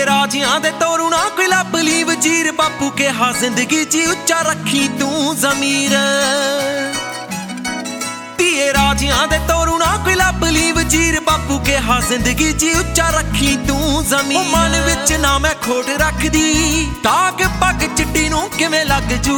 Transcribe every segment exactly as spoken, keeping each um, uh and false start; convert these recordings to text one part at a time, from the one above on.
ਧੀਏ ਰਾਜਿਆਂ ਦੇ ਤੋਰੂ ਨਾ ਕੋਈ ਲੱਭ ਲੀ ਵਜ਼ੀਰ, ਬਾਪੂ ਕਿਹਾ ਜ਼ਿੰਦਗੀ 'ਚ ਉੱਚਾ ਰੱਖੀ ਤੂੰ ਜ਼ਮੀਰ। ਧੀਏ ਰਾਜਿਆਂ ਦੇ ਤੋਰੂ ਨਾ ਕੋਈ ਲੱਭ ਲੀ ਵਜ਼ੀਰ, ਬਾਪੂ ਕਿਹਾ ਜ਼ਿੰਦਗੀ 'ਚ ਉੱਚਾ ਰੱਖੀ ਤੂੰ ਜ਼ਮੀਰ। ਉਹ ਮਨ ਵਿੱਚ ਨਾ ਮੈਂ ਖੋਟ ਰੱਖਦੀ, ਤਾਕ ਪੱਗ ਚਿੱਟੀ ਨੂੰ ਕਿਵੇਂ ਲੱਗ ਜੂ।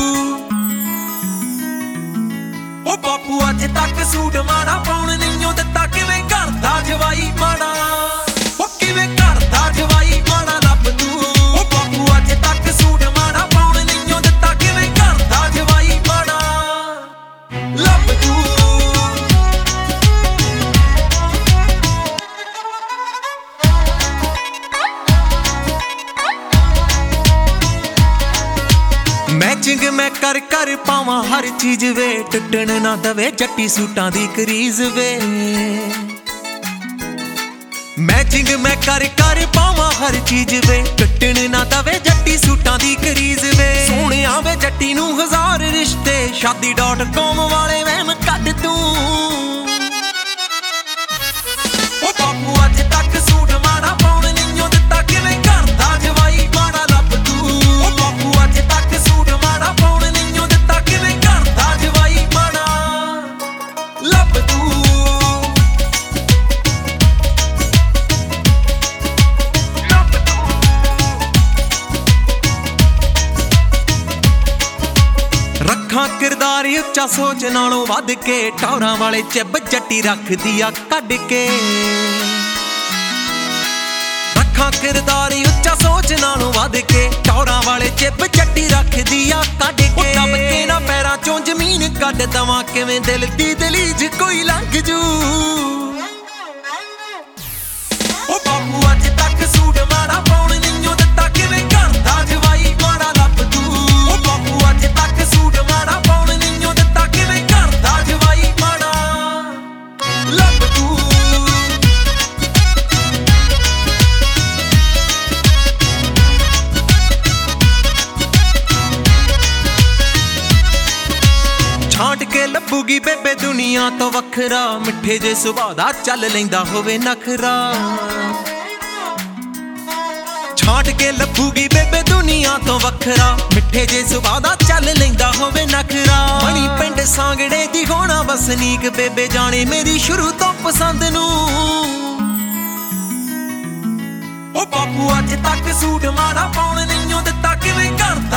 ਉਹ ਬਾਪੂ ਅੱਜ ਤੱਕ ਸੂਟ ਮਾੜਾ ਪਾਉਣ ਨਹੀਂ ਓ ਦਿੱਤਾ, ਕਿਵੇਂ ਕਰਦਾ ਜਵਾਈ ਮਾੜਾ, ਉਹ ਕਿਵੇਂ ਕਰਦਾ ਜਵਾਈ ਮਾੜਾ ਲੱਭ ਤੂੰ। ਉਹ ਬਾਪੂ ਅੱਜ ਤੱਕ ਸੂਟ ਮਾੜਾ ਪਾਉਣ ਨਹੀਂ ਓ ਦਿੱਤਾ, ਕਿਵੇਂ ਕਰਦਾ ਜਵਾਈ ਮਾੜਾ ਲੱਭ ਤੂੰ। ਮੈਚਿੰਗ ਮੈਂ ਕਰ ਕਰ ਪਾਵਾਂ ਹਰ ਚੀਜ਼ ਵੇ, ਟੁੱਟਣ ਨਾ ਦਵੇ ਜੱਟੀ ਸੂਟਾਂ ਦੀ ਕਰੀਜ਼ ਵੇ। ਮੈਚਿੰਗ ਮੈਂ ਕਰ ਕਰ ਪਾਵਾਂ ਹਰ ਚੀਜ਼ ਵੇ, ਟੁੱਟਣ ਨਾ ਦਵੇ ਜੱਟੀ ਸੂਟਾਂ ਦੀ ਕਰੀਜ਼ ਵੇ। ਸੋਹਣਿਆ ਵੇ ਜੱਟੀ ਨੂੰ ਹਜ਼ਾਰ ਰਿਸ਼ਤੇ, ਸ਼ਾਦੀ ਡਾਟ ਕਾਮ ਵਾਲੇ ਵਹਿਮ ਕੱਢ ਤੂੰ। ਉਹ ਬਾਪੂ ਅੱਜ ਤੱਕ ਸੂਟ ਮਾੜਾ ਪਾਉਣ ਨਹੀਂ ਓ ਦਿੱਤਾ, ਕਿਵੇਂ ਕਰਦਾ ਜਵਾਈ ਮਾੜਾ ਲੱਭ ਤੂੰ। ਉਹ ਬਾਪੂ ਅੱਜ ਤੱਕ ਸੂਟ ਮਾੜਾ ਪਾਉਣ ਨਹੀਂ ਓ ਦਿੱਤਾ, ਕਿਵੇਂ ਕਰਦਾ ਜਵਾਈ ਮਾੜਾ ਲੱਭ ਤੂੰ। ਰੱਖਾਂ ਕਿਰਦਾਰ ਉੱਚਾ ਸੋਚ ਨਾਲੋਂ ਵੱਧ ਕੇ, ਟੌਰਾਂ ਵਾਲੇ ਚਿੱਬ ਜੱਟੀ ਰੱਖਦੀ ਆ ਕੱਢ ਕੇ। ਰੱਖਾਂ ਕਿਰਦਾਰ ਉੱਚਾ ਸੋਚ ਨਾਲੋਂ ਵੱਧ ਕੇ, ਟੌਰਾਂ ਵਾਲੇ ਚਿੱਬ ਜੱਟੀ ਰੱਖਦੀ ਆ ਕੱਢ ਕੇ। ਦੱਬ ਕੇ ਨਾ ਪੈਰਾਂ ਚੋਂ ਜ਼ਮੀਨ ਕੱਢ ਦਵਾਂ, ਕਿਵੇਂ ਦਿਲ ਦੀ ਦਲੀਜ ਕੋਈ ਲੰਘ ਜੂ। ਉਹ ਬਾਪੂ ਅੱਜ ਤੱਕ ਸੂਟ ਮਾੜਾ ਪਾਉਣ ਨਹੀਂ ਓ ਦਿੱਤਾ, ਕਿਵੇਂ ਕਰਦਾ ਜਵਾਈ ਮਾੜਾ ਲੱਭ ਤੂੰ। ਉਹ ਬਾਪੂ ਅੱਜ ਤੱਕ ਸੂਟ ਮਾੜਾ ਪਾਉਣ ਨਹੀਂ ਓ ਦਿੱਤਾ, ਕਿਵੇਂ ਕਰਦਾ ਜਵਾਈ ਮਾੜਾ ਲੱਭ ਤੂੰ। ਛਾਂਟ ਕੇ ਲੱਭੂਗੀ ਬੇਬੇ ਦੁਨੀਆ ਤੋਂ ਵੱਖਰਾ, ਮਿੱਠੇ ਜੇ ਸੁਭਾਅ ਦਾ ਚੱਲ ਲੈਂਦਾ ਹੋਵੇ ਨਖਰਾ। ਛਾਂਟ ਕੇ ਲੱਭੂਗੀ ਬੇਬੇ ਦੁਨੀਆ ਤੋਂ ਵੱਖਰਾ, ਮਿੱਠੇ ਜੇ ਸੁਭਾਅ ਦਾ ਚੱਲ ਲੈਂਦਾ ਹੋਵੇ ਨਖਰਾ। ਮਣੀ ਪਿੰਡ ਸਾਂਗੜੇ ਦੀ ਹੋਣਾ ਵਸਨੀਕ, ਬੇਬੇ ਜਾਣੇ ਮੇਰੀ ਸ਼ੁਰੂ ਤੋਂ ਪਸੰਦ ਨੂੰ। ਉਹ ਬਾਪੂ ਅੱਜ ਤੱਕ ਸੂਟ ਮਾੜਾ ਪਾਉਣ ਨਹੀਂ ਓ ਦਿੱਤਾ, ਕਿਵੇਂ ਕਰਦਾ